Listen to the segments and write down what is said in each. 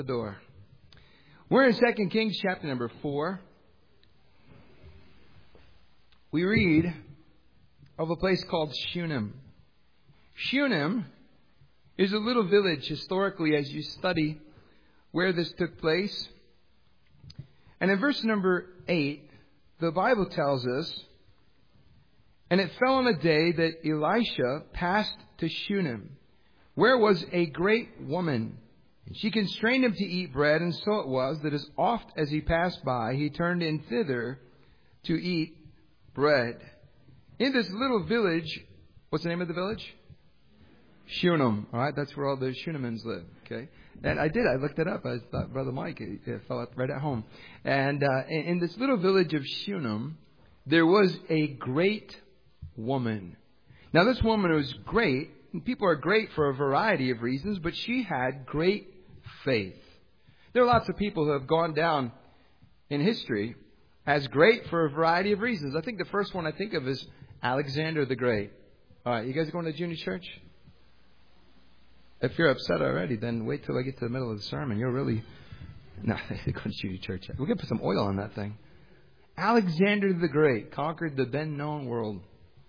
the door. We're in 2 Kings chapter number 4. We read of a place called Shunem. Shunem is a little village historically as you study where this took place. And in verse number 8, the Bible tells us, "And it fell on a day that Elisha passed to Shunem, where was a great woman. And she constrained him to eat bread, and so it was that as oft as he passed by, he turned in thither to eat bread." In this little village, what's the name of the village? Shunem. All right, that's where all the Shunemans live. Okay, and I looked it up. I thought Brother Mike fell right at home. And in this little village of Shunem, there was a great woman. Now, this woman was great. And people are great for a variety of reasons, but she had great faith. There are lots of people who have gone down in history as great for a variety of reasons. I think the first one I think of is Alexander the Great. All right, you guys going to junior church? If you're upset already, then wait till I get to the middle of the sermon. You're really... No, they go to junior church. We're going to put some oil on that thing. Alexander the Great conquered the then-known world.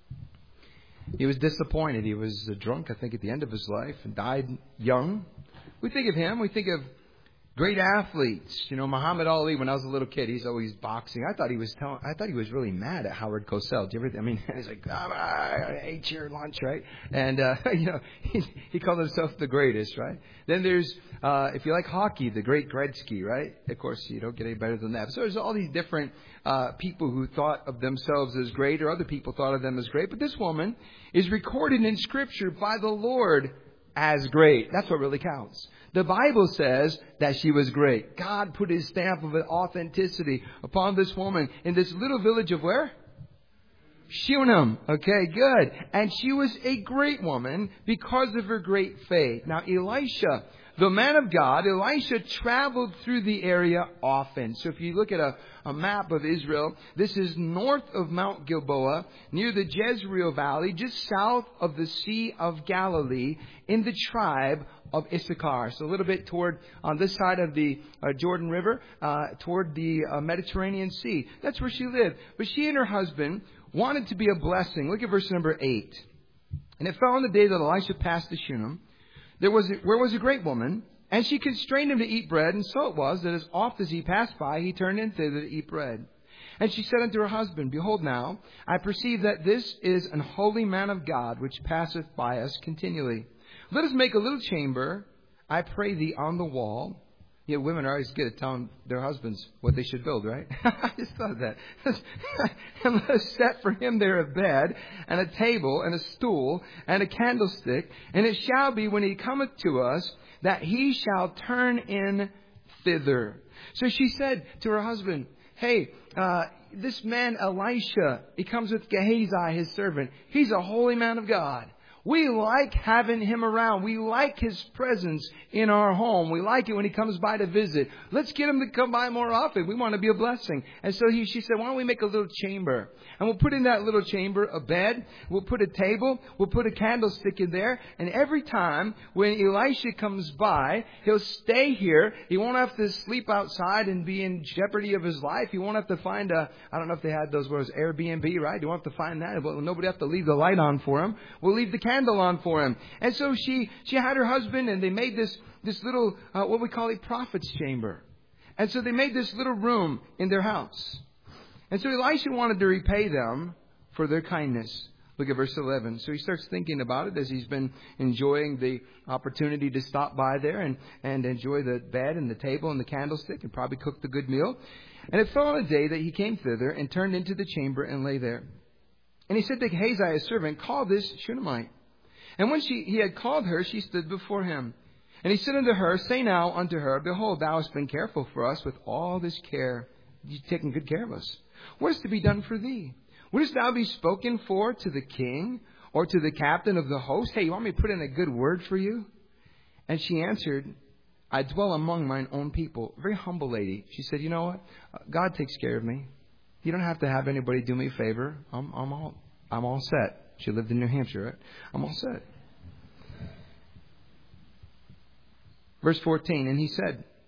He was disappointed. He was drunk, I think, at the end of his life and died young. We think of him. We think of great athletes. You know, Muhammad Ali, when I was a little kid, he's always boxing. I thought he was really mad at Howard Cosell. He's like, I ate your lunch, right? And, he called himself the greatest, right? Then there's, if you like hockey, the great Gretzky, right? Of course, you don't get any better than that. So there's all these different people who thought of themselves as great, or other people thought of them as great. But this woman is recorded in Scripture by the Lord as great. That's what really counts. The Bible says that she was great. God put His stamp of authenticity upon this woman in this little village of where? Shunem. Okay, good. And she was a great woman because of her great faith. Now, Elisha, the man of God, Elisha traveled through the area often. So if you look at a map of Israel, this is north of Mount Gilboa, near the Jezreel Valley, just south of the Sea of Galilee, in the tribe of Issachar. So a little bit toward, on this side of the Jordan River, toward the Mediterranean Sea. That's where she lived. But she and her husband wanted to be a blessing. Look at verse number 8. "And it fell on the day that Elisha passed to Shunem, where was a great woman, and she constrained him to eat bread, and so it was that as oft as he passed by, he turned in thither to eat bread. And she said unto her husband, Behold now, I perceive that this is an holy man of God, which passeth by us continually. Let us make a little chamber, I pray thee, on the wall." Yeah, women are always good at telling their husbands what they should build, right? I just thought of that. "And let us set for him there a bed, and a table, and a stool, and a candlestick. And it shall be, when he cometh to us, that he shall turn in thither." So she said to her husband, "Hey, this man Elisha, he comes with Gehazi, his servant. He's a holy man of God. We like having him around. We like his presence in our home. We like it when he comes by to visit. Let's get him to come by more often. We want to be a blessing." And so she said, "Why don't we make a little chamber? And we'll put in that little chamber a bed. We'll put a table. We'll put a candlestick in there. And every time when Elisha comes by, he'll stay here. He won't have to sleep outside and be in jeopardy of his life. He won't have to find I don't know if they had those words, Airbnb, right? You won't have to find that. Well, nobody have to leave the light on for him. We'll leave the candle on for him." And so she had her husband, and they made this little, what we call a prophet's chamber. And so they made this little room in their house. And so Elisha wanted to repay them for their kindness. Look at verse 11. So he starts thinking about it as he's been enjoying the opportunity to stop by there and enjoy the bed and the table and the candlestick and probably cook the good meal. "And it fell on a day that he came thither and turned into the chamber and lay there. And he said to Gehazi, his servant, Call this Shunammite. And when he had called her, she stood before him. And he said unto her, Say now unto her, Behold, thou hast been careful for us with all this care. You've taken good care of us. What is to be done for thee? Wouldst thou be spoken for to the king or to the captain of the host? Hey, you want me to put in a good word for you? And she answered, I dwell among mine own people. Very humble lady. She said, you know what? God takes care of me. You don't have to have anybody do me a favor. I'm all set. She lived in New Hampshire, right? I'm all set. Verse 14, and he said,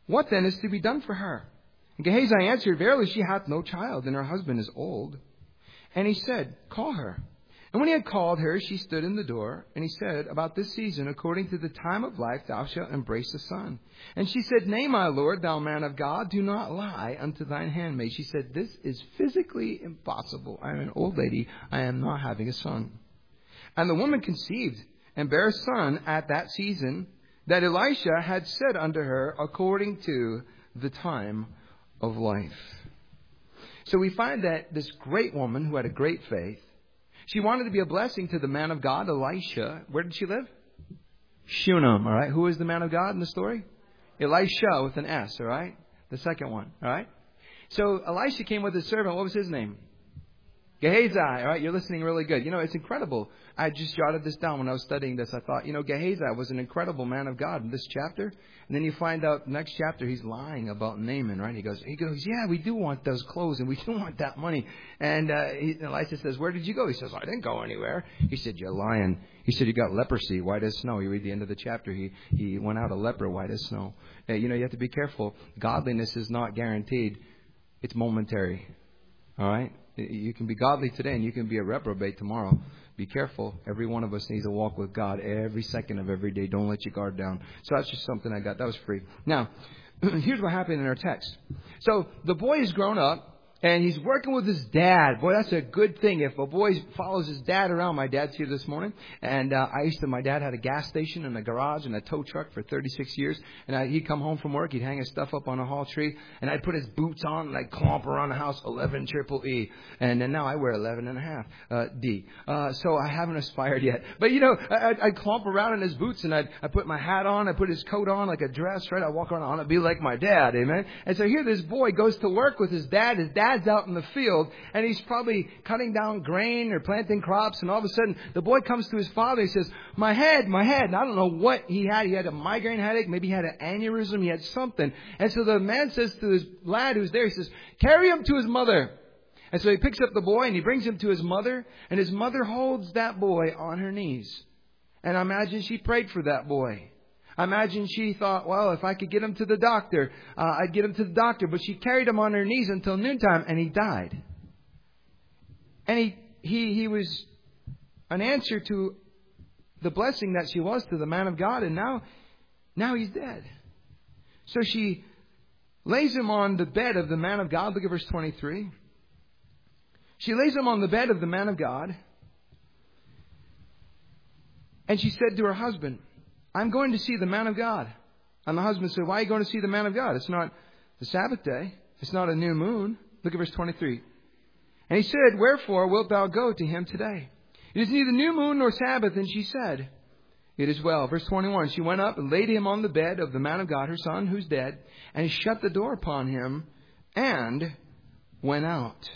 What then is to be done for her? And Gehazi answered, Verily she hath no child, and her husband is old. And he said, Call her. And when he had called her, she stood in the door. And he said, About this season, according to the time of life, thou shalt embrace a son. And she said, Nay, my lord, thou man of God, do not lie unto thine handmaid. She said, This is physically impossible. I am an old lady. I am not having a son. And the woman conceived and bare a son at that season, that Elisha had said unto her, according to the time of life. So we find that this great woman who had a great faith, she wanted to be a blessing to the man of God, Elisha. Where did she live? Shunem, all right? Who is the man of God in the story? Elisha with an S, all right? The second one, all right? So Elisha came with his servant. What was his name? Gehazi, all right? You're listening really good. You know, it's incredible. I just jotted this down when I was studying this. I thought, Gehazi was an incredible man of God in this chapter. And then you find out next chapter he's lying about Naaman, right? He goes, yeah, we do want those clothes and we do want that money. And Elisha says, where did you go? He says, I didn't go anywhere. He said, you're lying. He said, you got leprosy, white as snow. You read the end of the chapter. He went out a leper, white as snow. You have to be careful. Godliness is not guaranteed. It's momentary. All right? You can be godly today and you can be a reprobate tomorrow. Be careful. Every one of us needs to walk with God every second of every day. Don't let your guard down. So that's just something I got. That was free. Now, here's what happened in our text. So the boy is grown up. And he's working with his dad. Boy, that's a good thing. If a boy follows his dad around. My dad's here this morning. And my dad had a gas station and a garage and a tow truck for 36 years. And he'd come home from work. He'd hang his stuff up on a hall tree. And I'd put his boots on and I'd clomp around the house 11 triple E. And then now I wear 11 and a half D. So I haven't aspired yet. But, I'd clomp around in his boots and I'd put my hat on. I'd put his coat on like a dress, right? I'd walk around and be like my dad. Amen. And so here this boy goes to work with his dad. His dad's out in the field and he's probably cutting down grain or planting crops, and all of a sudden the boy comes to his father. He says, my head. And I don't know what he had. He had a migraine headache. Maybe he had an aneurysm. He had something. And so the man says to his lad who's there, he says, carry him to his mother. And so he picks up the boy and he brings him to his mother, and his mother holds that boy on her knees. And I imagine she prayed for that boy. I imagine she thought, well, if I could get him to the doctor, I'd get him to the doctor. But she carried him on her knees until noontime, and he died. And he was an answer to the blessing that she was to the man of God, and now he's dead. So she lays him on the bed of the man of God. Look at verse 23. She lays him on the bed of the man of God, and she said to her husband, I'm going to see the man of God. And the husband said, why are you going to see the man of God? It's not the Sabbath day. It's not a new moon. Look at verse 23. And he said, wherefore wilt thou go to him today? It is neither new moon nor Sabbath. And she said, it is well. Verse 21. She went up and laid him on the bed of the man of God, her son, who's dead. And he shut the door upon him and went out.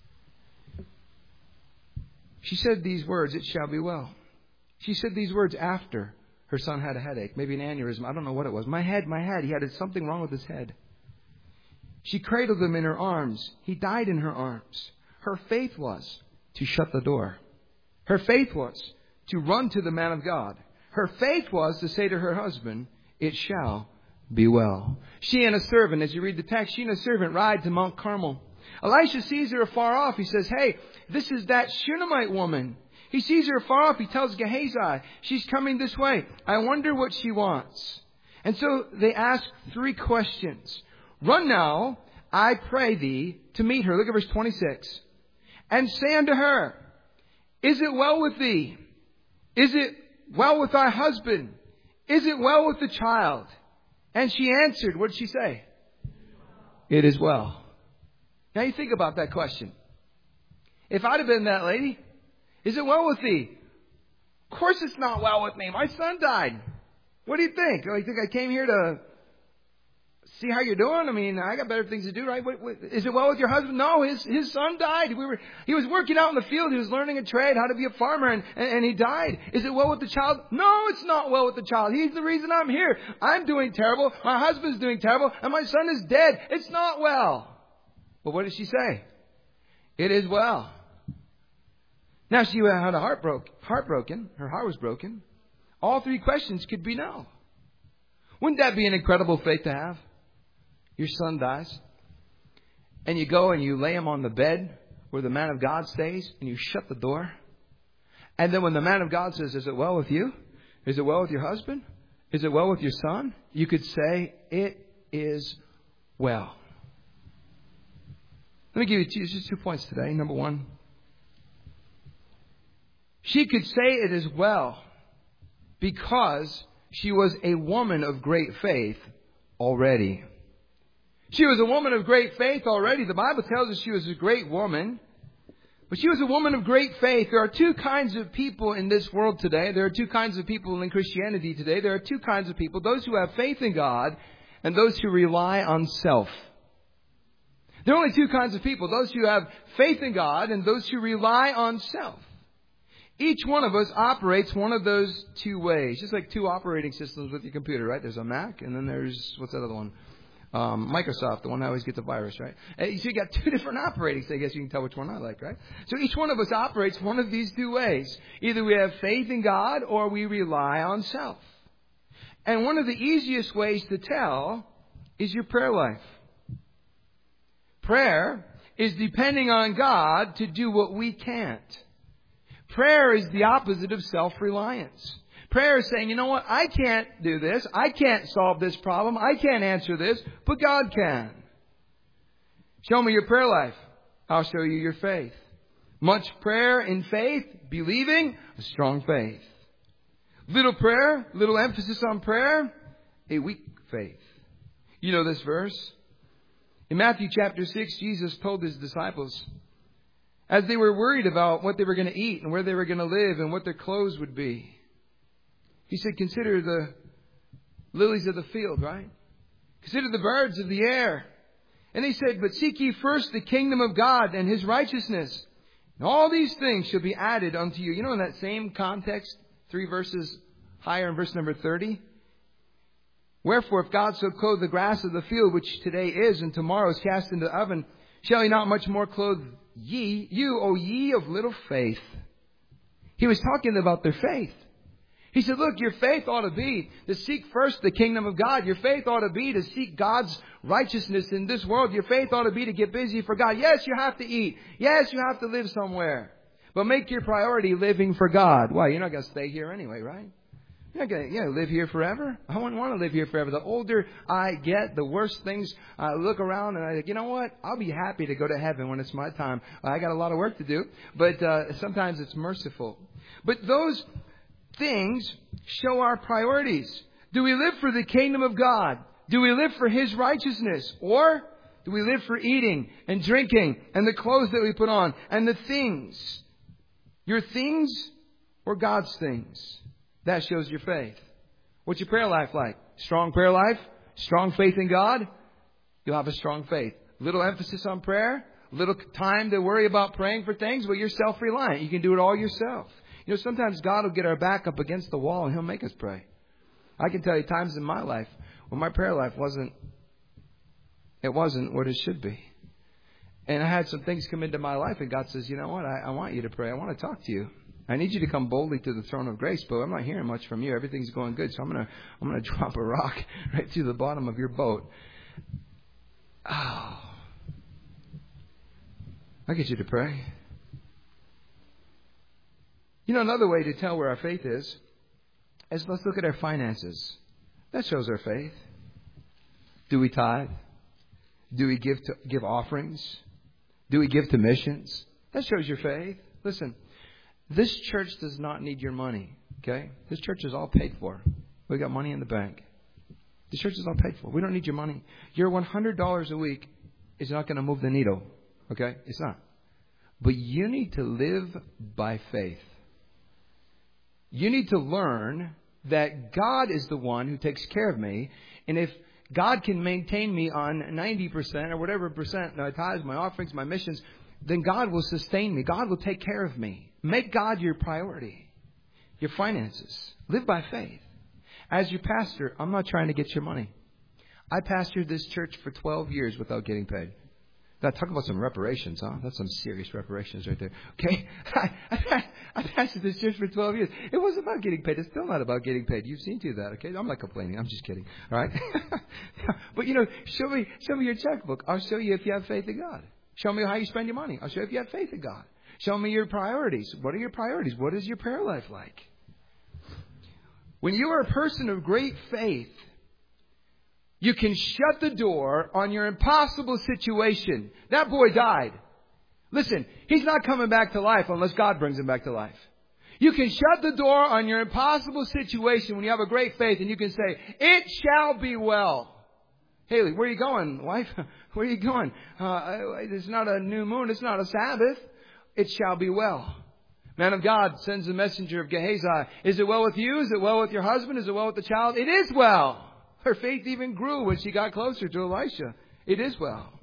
She said these words, it shall be well. She said these words after her son had a headache, maybe an aneurysm. I don't know what it was. My head. He had something wrong with his head. She cradled him in her arms. He died in her arms. Her faith was to shut the door. Her faith was to run to the man of God. Her faith was to say to her husband, it shall be well. She and a servant, as you read the text, she and a servant ride to Mount Carmel. Elisha sees her afar off. He says, hey, this is that Shunammite woman. He sees her far off. He tells Gehazi, she's coming this way. I wonder what she wants. And so they ask 3 questions. Run now, I pray thee, to meet her. Look at verse 26. And say unto her, is it well with thee? Is it well with thy husband? Is it well with the child? And she answered, what did she say? It is well. Now you think about that question. If I'd have been that lady, is it well with thee? Of course it's not well with me. My son died. What do you think? You think I came here to see how you're doing? I mean, I got better things to do, right? Is it well with your husband? No, his son died. He was working out in the field. He was learning a trade, how to be a farmer, and he died. Is it well with the child? No, it's not well with the child. He's the reason I'm here. I'm doing terrible. My husband's doing terrible, and my son is dead. It's not well. But what did she say? It is well. Now she had a heartbroken. Her heart was broken. All 3 questions could be no. Wouldn't that be an incredible faith to have? Your son dies. And you go and you lay him on the bed where the man of God stays, and you shut the door. And then when the man of God says, is it well with you? Is it well with your husband? Is it well with your son? You could say, it is well. Let me give you just 2 points today. Number one, she could say it is well because she was a woman of great faith already. She was a woman of great faith already. The Bible tells us she was a great woman. But she was a woman of great faith. There are two kinds of people in this world today. There are two kinds of people in Christianity today. There are two kinds of people. Those who have faith in God and those who rely on self. There are only two kinds of people. Those who have faith in God and those who rely on self. Each one of us operates one of those two ways. Just like two operating systems with your computer, right? There's a Mac and then there's, what's that other one? Microsoft, the one that always gets a virus, right? So you got two different operating systems. I guess you can tell which one I like, right? So each one of us operates one of these two ways. Either we have faith in God or we rely on self. And one of the easiest ways to tell is your prayer life. Prayer is depending on God to do what we can't. Prayer is the opposite of self-reliance. Prayer is saying, you know what, I can't do this. I can't solve this problem. I can't answer this, but God can. Show me your prayer life. I'll show you your faith. Much prayer in faith, believing, a strong faith. Little prayer, little emphasis on prayer, a weak faith. You know this verse. In Matthew chapter 6, Jesus told His disciples, as they were worried about what they were going to eat and where they were going to live and what their clothes would be, He said, consider the lilies of the field, right? Consider the birds of the air. And He said, but seek ye first the kingdom of God and His righteousness. And all these things shall be added unto you. You know, in that same context, 3 verses higher in verse number 30. Wherefore, if God so clothe the grass of the field, which today is and tomorrow is cast into the oven, shall He not much more clothe you, O ye of little faith? He was talking about their faith. He said, look, your faith ought to be to seek first the kingdom of God. Your faith ought to be to seek God's righteousness in this world. Your faith ought to be to get busy for God. Yes, you have to eat. Yes, you have to live somewhere. But make your priority living for God. Why? You're not going to stay here anyway, right? You're not going to live here forever. I wouldn't want to live here forever. The older I get, the worse things. I look around and I think, you know what? I'll be happy to go to heaven when it's my time. I got a lot of work to do. But sometimes it's merciful. But those things show our priorities. Do we live for the kingdom of God? Do we live for His righteousness? Or do we live for eating and drinking and the clothes that we put on and the things? Your things or God's things? That shows your faith. What's your prayer life like? Strong prayer life? Strong faith in God? You'll have a strong faith. Little emphasis on prayer? Little time to worry about praying for things? Well, you're self-reliant. You can do it all yourself. You know, sometimes God will get our back up against the wall and He'll make us pray. I can tell you times in my life when my prayer life wasn't what it should be. And I had some things come into my life and God says, you know what, I want you to pray. I want to talk to you. I need you to come boldly to the throne of grace, but I'm not hearing much from you. Everything's going good, so I'm gonna drop a rock right through the bottom of your boat. Oh. I'll get you to pray. You know, another way to tell where our faith is let's look at our finances. That shows our faith. Do we tithe? Do we give offerings? Do we give to missions? That shows your faith. Listen, this church does not need your money, okay? This church is all paid for. We got money in the bank. This church is all paid for. We don't need your money. Your $100 a week is not going to move the needle, okay? It's not. But you need to live by faith. You need to learn that God is the one who takes care of me. And if God can maintain me on 90% or whatever percent, my tithes, my offerings, my missions, then God will sustain me. God will take care of me. Make God your priority. Your finances. Live by faith. As your pastor, I'm not trying to get your money. I pastored this church for 12 years without getting paid. Talk about some reparations, huh? That's some serious reparations right there. Okay? I pastored this church for 12 years. It wasn't about getting paid. It's still not about getting paid. You've seen to that, okay? I'm not complaining. I'm just kidding. All right? But, show me your checkbook. I'll show you if you have faith in God. Show me how you spend your money. I'll show you if you have faith in God. Show me your priorities. What are your priorities? What is your prayer life like? When you are a person of great faith, you can shut the door on your impossible situation. That boy died. Listen, he's not coming back to life unless God brings him back to life. You can shut the door on your impossible situation when you have a great faith, and you can say, it shall be well. Haley, where are you going, wife? Where are you going? It's not a new moon. It's not a Sabbath. It shall be well. Man of God sends the messenger of Gehazi. Is it well with you? Is it well with your husband? Is it well with the child? It is well. Her faith even grew when she got closer to Elisha. It is well.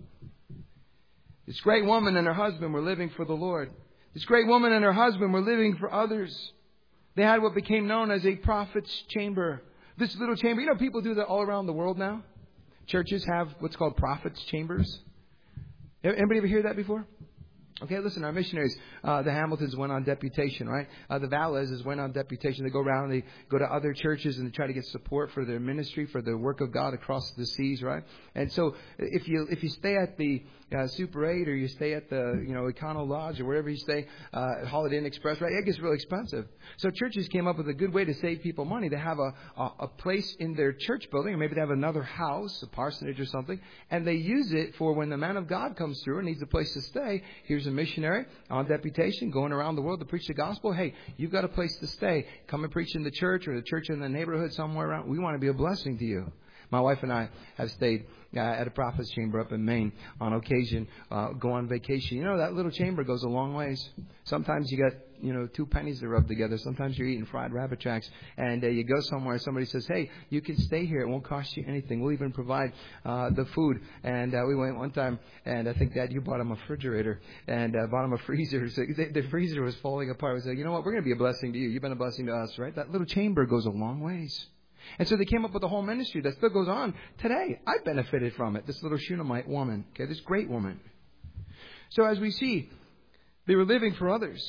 This great woman and her husband were living for the Lord. This great woman and her husband were living for others. They had what became known as a prophet's chamber. This little chamber, people do that all around the world now. Churches have what's called prophet's chambers. Anybody ever hear that before? Okay, listen, our missionaries, the Hamiltons went on deputation, right? The Valleses went on deputation. They go around, they go to other churches and they try to get support for their ministry, for the work of God across the seas, right? And so if you stay at the Super 8 or you stay at the, Econo Lodge or wherever you stay, Holiday Inn Express, right? It gets really expensive. So churches came up with a good way to save people money. They have a place in their church building, or maybe they have another house, a parsonage or something, and they use it for when the man of God comes through and needs a place to stay. Here's a missionary on deputation going around the world to preach the gospel. Hey, you've got a place to stay. Come and preach in the church or the church in the neighborhood somewhere around. We want to be a blessing to you. My wife and I have stayed at a prophet's chamber up in Maine on occasion, go on vacation. That little chamber goes a long ways. Sometimes you got, 2 pennies to rub together. Sometimes you're eating fried rabbit tracks and you go somewhere and somebody says, hey, you can stay here. It won't cost you anything. We'll even provide the food. And we went one time and I think, Dad, you bought him a refrigerator and bought him a freezer. So the freezer was falling apart. We said, you know what? We're going to be a blessing to you. You've been a blessing to us, right? That little chamber goes a long ways. And so they came up with a whole ministry that still goes on today. I benefited from it. This little Shunammite woman, this great woman. So as we see, they were living for others.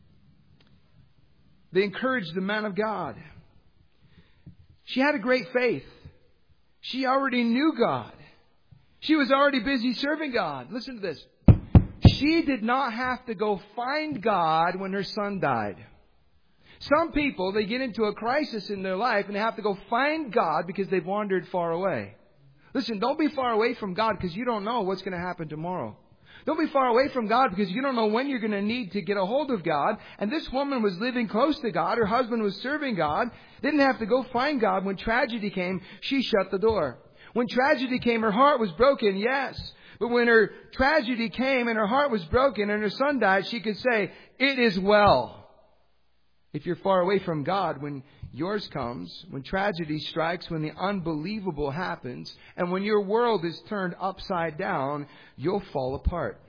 They encouraged the man of God. She had a great faith. She already knew God. She was already busy serving God. Listen to this. She did not have to go find God when her son died. Some people, they get into a crisis in their life and they have to go find God because they've wandered far away. Listen, don't be far away from God because you don't know what's going to happen tomorrow. Don't be far away from God because you don't know when you're going to need to get a hold of God. And this woman was living close to God. Her husband was serving God. Didn't have to go find God. When tragedy came, she shut the door. When tragedy came, her heart was broken, yes. But when her tragedy came and her heart was broken and her son died, she could say, it is well. If you're far away from God, when yours comes, when tragedy strikes, when the unbelievable happens, and when your world is turned upside down, you'll fall apart.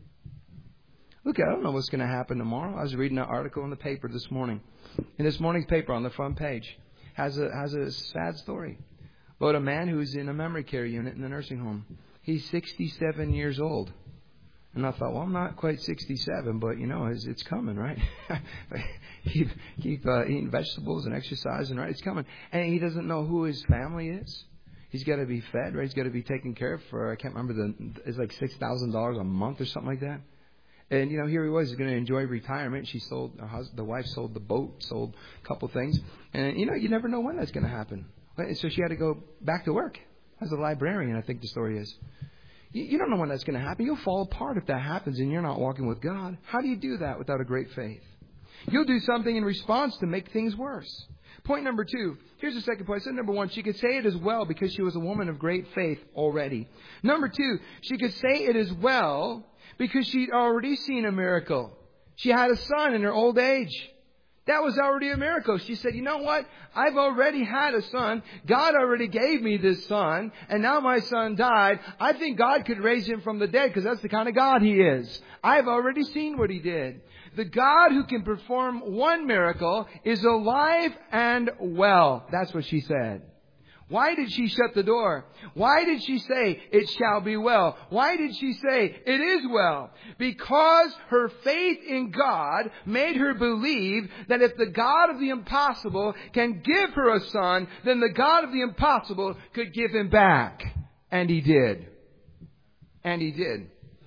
Look, I don't know what's going to happen tomorrow. I was reading an article in the paper this morning. In this morning's paper on the front page has a sad story about a man who's in a memory care unit in a nursing home. He's 67 years old. And I thought, well, I'm not quite 67, but, it's coming, right? keep eating vegetables and exercising, right? It's coming. And he doesn't know who his family is. He's got to be fed, right? He's got to be taken care of for, I can't remember, it's like $6,000 a month or something like that. And, here he was. He's going to enjoy retirement. The wife sold the boat, sold a couple things. And, you never know when that's going to happen. So she had to go back to work as a librarian, I think the story is. You don't know when that's going to happen. You'll fall apart if that happens and you're not walking with God. How do you do that without a great faith? You'll do something in response to make things worse. Point number 2. Here's the second point. So number 1, she could say it as well because she was a woman of great faith already. Number 2, she could say it as well because she'd already seen a miracle. She had a son in her old age. That was already a miracle. She said, you know what? I've already had a son. God already gave me this son. And now my son died. I think God could raise him from the dead because that's the kind of God he is. I've already seen what he did. The God who can perform one miracle is alive and well. That's what she said. Why did she shut the door? Why did she say, it shall be well? Why did she say, it is well? Because her faith in God made her believe that if the God of the impossible can give her a son, then the God of the impossible could give him back. And he did. And he did.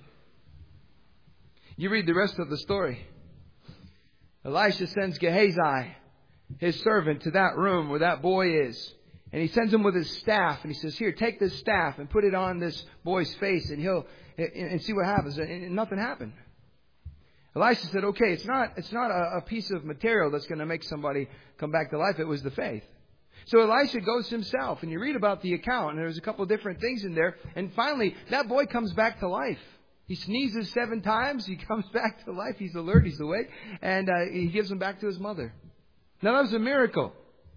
You read the rest of the story. Elisha sends Gehazi, his servant, to that room where that boy is. And he sends him with his staff, and he says, here, take this staff and put it on this boy's face, and and see what happens. And nothing happened. Elisha said, okay, it's not a piece of material that's going to make somebody come back to life. It was the faith. So Elisha goes himself, and you read about the account, and there's a couple of different things in there. And finally, that boy comes back to life. He sneezes 7 times. He comes back to life. He's alert. He's awake. And he gives him back to his mother. Now, that was a miracle.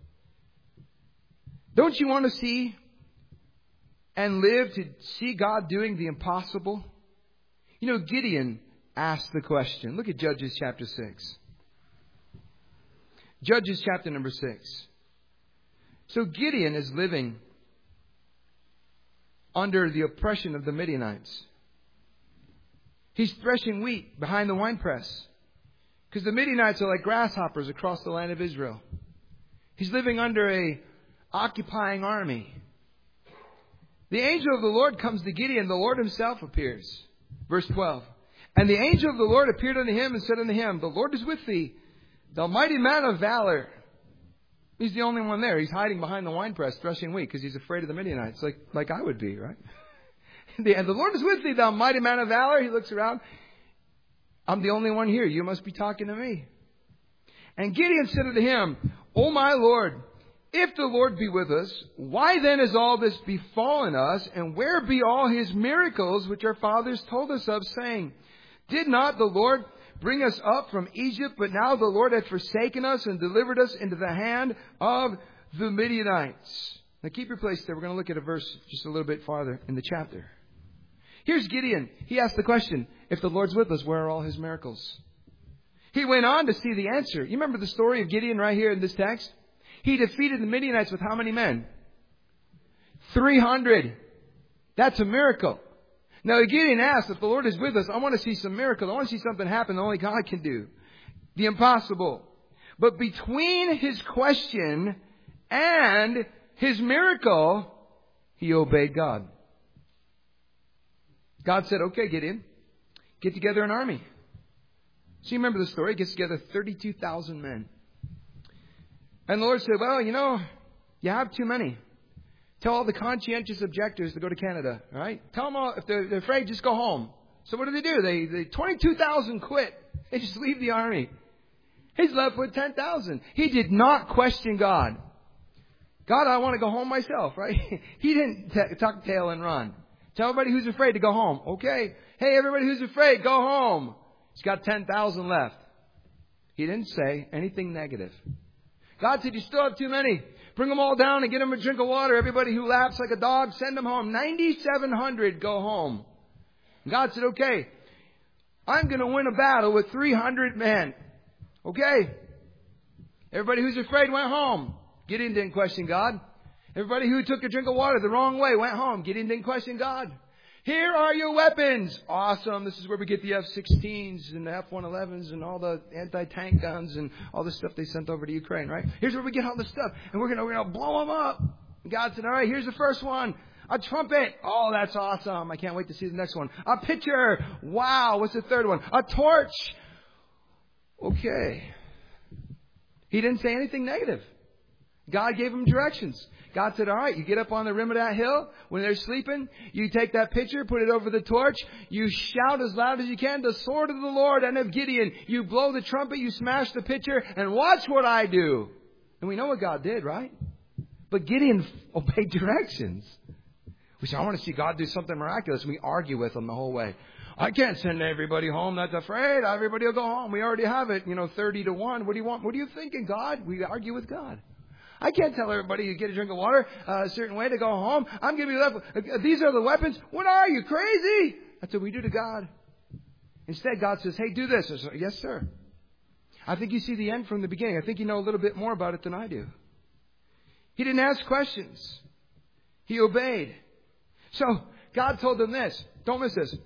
Don't you want to see and live to see God doing the impossible? You know, Gideon asked the question. Look at Judges chapter 6. Judges chapter number 6. So Gideon is living under the oppression of the Midianites. He's threshing wheat behind the winepress because the Midianites are like grasshoppers across the land of Israel. He's living under a occupying army. The angel of the Lord comes to Gideon. The Lord himself appears. Verse 12. And the angel of the Lord appeared unto him and said unto him, the Lord is with thee, thou mighty man of valor. He's the only one there. He's hiding behind the winepress threshing wheat because he's afraid of the Midianites, like I would be, right? And the Lord is with thee, thou mighty man of valor. He looks around. I'm the only one here. You must be talking to me. And Gideon said unto him, O my Lord, if the Lord be with us, why then is all this befallen us? And where be all his miracles which our fathers told us of, saying, did not the Lord bring us up from Egypt? But now the Lord hath forsaken us and delivered us into the hand of the Midianites. Now keep your place there. We're going to look at a verse just a little bit farther in the chapter. Here's Gideon. He asked the question, if the Lord's with us, where are all his miracles? He went on to see the answer. You remember the story of Gideon right here in this text? He defeated the Midianites with how many men? 300. That's a miracle. Now Gideon asked, if the Lord is with us, I want to see some miracles. I want to see something happen that only God can do. The impossible. But between his question and his miracle, he obeyed God. God said, okay, Gideon, get together an army. So you remember the story. He gets together 32,000 men. And the Lord said, well, you have too many. Tell all the conscientious objectors to go to Canada. All right? Tell them all, if they're afraid, just go home. So what do? They 22,000 quit. They just leave the army. He's left with 10,000. He did not question God. God, I want to go home myself, right? He didn't tuck tail and run. Tell everybody who's afraid to go home. Okay. Hey, everybody who's afraid, go home. He's got 10,000 left. He didn't say anything negative. God said, you still have too many. Bring them all down and get them a drink of water. Everybody who laughs like a dog, send them home. 9,700 go home. And God said, okay, I'm going to win a battle with 300 men. Okay. Everybody who's afraid went home. Gideon didn't question God. Everybody who took a drink of water the wrong way went home. Gideon didn't question God. Here are your weapons. Awesome. This is where we get the F-16s and the F-111s and all the anti-tank guns and all the stuff they sent over to Ukraine, right? Here's where we get all this stuff. And we're going to blow them up. And God said, all right, here's the first one. A trumpet. Oh, that's awesome. I can't wait to see the next one. A pitcher. Wow. What's the third one? A torch. Okay. He didn't say anything negative. God gave him directions. God said, all right, you get up on the rim of that hill when they're sleeping. You take that pitcher, put it over the torch. You shout as loud as you can, the sword of the Lord and of Gideon. You blow the trumpet, you smash the pitcher, and watch what I do. And we know what God did, right? But Gideon obeyed directions. We say, I want to see God do something miraculous. We argue with him the whole way. I can't send everybody home that's afraid. Everybody will go home. We already have it, 30-1. What do you want? What are you thinking, God? We argue with God. I can't tell everybody you get a drink of water a certain way to go home. I'm going to be left. These are the weapons. What are you, crazy? That's what we do to God. Instead, God says, hey, do this. I say, yes, sir. I think you see the end from the beginning. I think you know a little bit more about it than I do. He didn't ask questions. He obeyed. So God told them this. Don't miss this.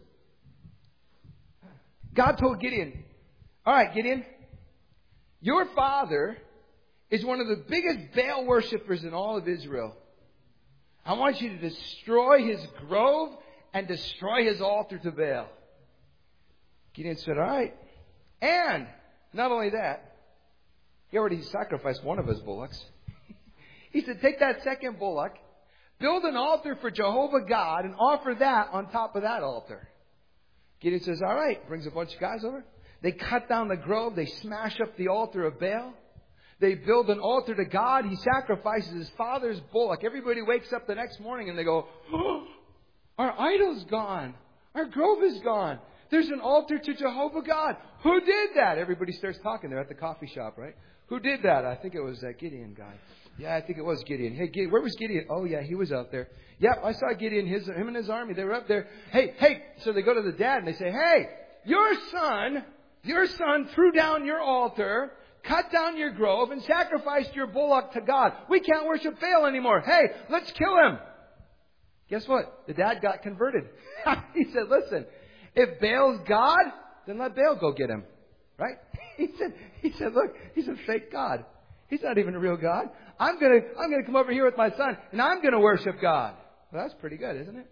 God told Gideon, all right, Gideon, your father is one of the biggest Baal worshippers in all of Israel. I want you to destroy his grove and destroy his altar to Baal. Gideon said, all right. And not only that, he already sacrificed one of his bullocks. He said, take that second bullock, build an altar for Jehovah God, and offer that on top of that altar. Gideon says, all right. Brings a bunch of guys over. They cut down the grove. They smash up the altar of Baal. They build an altar to God. He sacrifices his father's bullock. Everybody wakes up the next morning and they go, oh, our idol's gone. Our grove is gone. There's an altar to Jehovah God. Who did that? Everybody starts talking. They're at the coffee shop, right? Who did that? I think it was that Gideon guy. Yeah, I think it was Gideon. Hey, Gideon, where was Gideon? Oh, yeah, he was out there. Yep, I saw Gideon, him and his army. They were up there. Hey. So they go to the dad and they say, hey, your son threw down your altar, cut down your grove, and sacrificed your bullock to God. We can't worship Baal anymore. Hey, let's kill him. Guess what? The dad got converted. He said, listen, if Baal's God, then let Baal go get him. Right? He said, look, he's a fake God. He's not even a real God. I'm gonna come over here with my son, and I'm gonna worship God. Well, that's pretty good, isn't it?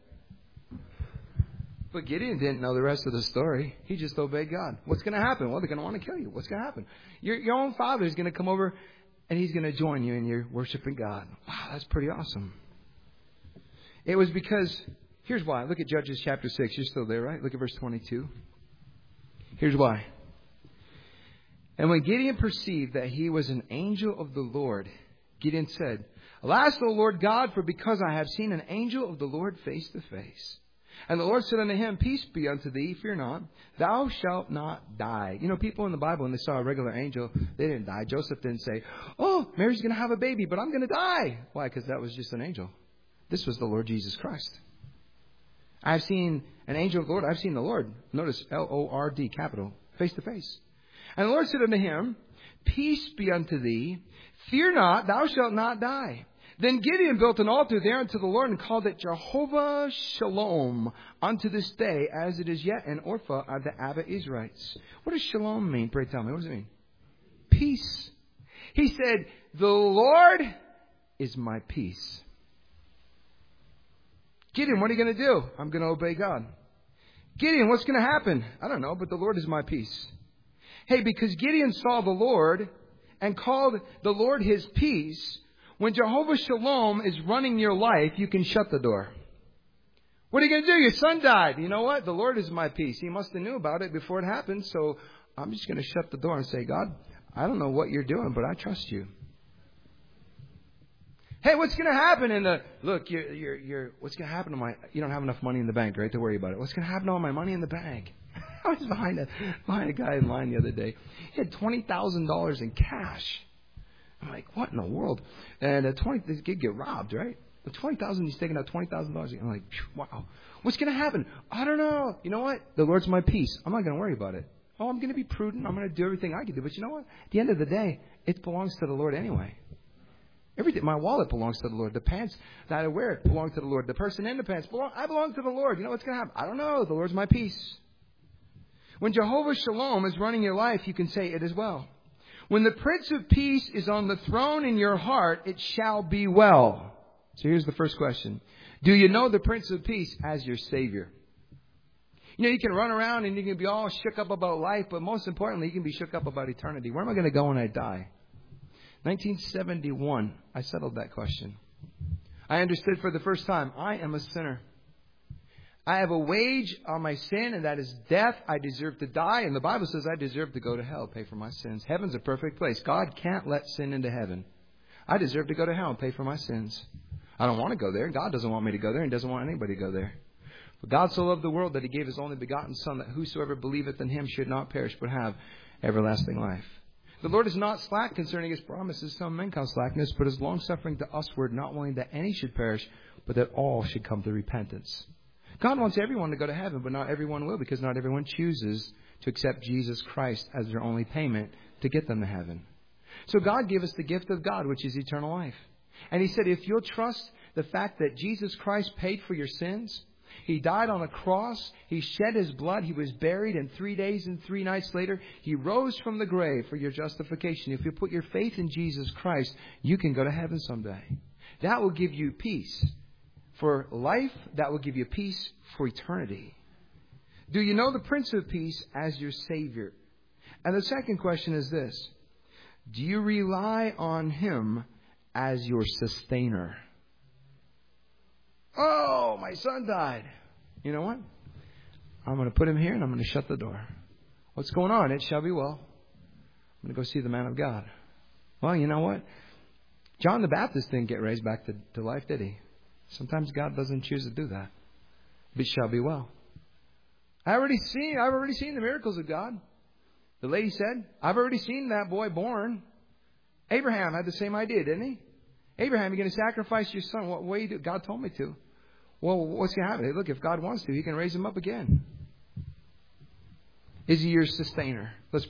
But Gideon didn't know the rest of the story. He just obeyed God. What's going to happen? Well, they're going to want to kill you. What's going to happen? Your own father is going to come over and he's going to join you in your worshiping God. Wow, that's pretty awesome. It was because, here's why. Look at Judges chapter 6. You're still there, right? Look at verse 22. Here's why. And when Gideon perceived that he was an angel of the Lord, Gideon said, Alas, O Lord God, for because I have seen an angel of the Lord face to face. And the Lord said unto him, Peace be unto thee, fear not, thou shalt not die. You know, people in the Bible, when they saw a regular angel, they didn't die. Joseph didn't say, oh, Mary's going to have a baby, but I'm going to die. Why? Because that was just an angel. This was the Lord Jesus Christ. I've seen an angel of the Lord. I've seen the Lord. Notice L-O-R-D, capital, face to face. And the Lord said unto him, Peace be unto thee, fear not, thou shalt not die. Then Gideon built an altar there unto the Lord and called it Jehovah Shalom unto this day, as it is yet in Orpha of the Abba Israelites. What does Shalom mean? Pray tell me. What does it mean? Peace. He said, the Lord is my peace. Gideon, what are you going to do? I'm going to obey God. Gideon, what's going to happen? I don't know, but the Lord is my peace. Hey, because Gideon saw the Lord and called the Lord his peace, when Jehovah Shalom is running your life, you can shut the door. What are you going to do? Your son died. You know what? The Lord is my peace. He must have knew about it before it happened. So I'm just going to shut the door and say, God, I don't know what you're doing, but I trust you. Hey, what's going to happen what's going to happen to you don't have enough money in the bank, right? To worry about it. What's going to happen to all my money in the bank? I was behind a guy in line the other day. He had $20,000 in cash. I'm like, what in the world? And this kid get robbed, right? The $20,000, he's taking out $20,000. I'm like, wow. What's going to happen? I don't know. You know what? The Lord's my peace. I'm not going to worry about it. Oh, I'm going to be prudent. I'm going to do everything I can do. But you know what? At the end of the day, it belongs to the Lord anyway. Everything. My wallet belongs to the Lord. The pants that I wear belong to the Lord. The person in the pants I belong to the Lord. You know what's going to happen? I don't know. The Lord's my peace. When Jehovah Shalom is running your life, you can say it as well. When the Prince of Peace is on the throne in your heart, it shall be well. So here's the first question. Do you know the Prince of Peace as your Savior? You know, you can run around and you can be all shook up about life, but most importantly, you can be shook up about eternity. Where am I going to go when I die? 1971, I settled that question. I understood for the first time, I am a sinner. I have a wage on my sin, and that is death. I deserve to die. And the Bible says I deserve to go to hell, pay for my sins. Heaven's a perfect place. God can't let sin into heaven. I deserve to go to hell and pay for my sins. I don't want to go there. God doesn't want me to go there and doesn't want anybody to go there. But God so loved the world that he gave his only begotten Son, that whosoever believeth in him should not perish but have everlasting life. The Lord is not slack concerning his promises. Some men count slackness, but is long-suffering to usward, not willing that any should perish, but that all should come to repentance. God wants everyone to go to heaven, but not everyone will, because not everyone chooses to accept Jesus Christ as their only payment to get them to heaven. So God gave us the gift of God, which is eternal life. And he said, if you'll trust The fact that Jesus Christ paid for your sins. He died on a cross. He shed His blood. He was buried. And 3 days and 3 nights later, He rose from the grave for your justification. If you put your faith in Jesus Christ, you can go to heaven someday. That will give you peace for life. That will give you peace for eternity. Do you know the Prince of Peace as your Savior? And the second question is this. Do you rely on Him as your sustainer? Oh, my son died. You know what? I'm going to put him here and I'm going to shut the door. What's going on? It shall be well. I'm going to go see the man of God. Well, you know what? John the Baptist didn't get raised back to life, did he? Sometimes God doesn't choose to do that. But it shall be well. I've already seen the miracles of God. The lady said, I've already seen that boy born. Abraham had the same idea, didn't he? Abraham, you're going to sacrifice your son. What way do God told me to? Well, what's going to happen? Hey, look, if God wants to, He can raise him up again. Is He your sustainer? Let's pray.